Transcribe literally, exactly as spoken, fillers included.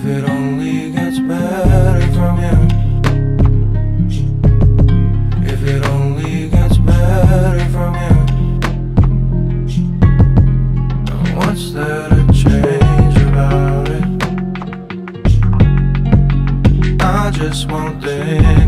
If it only gets better from here, if it only gets better from here, now what's there to change about it? I just want this.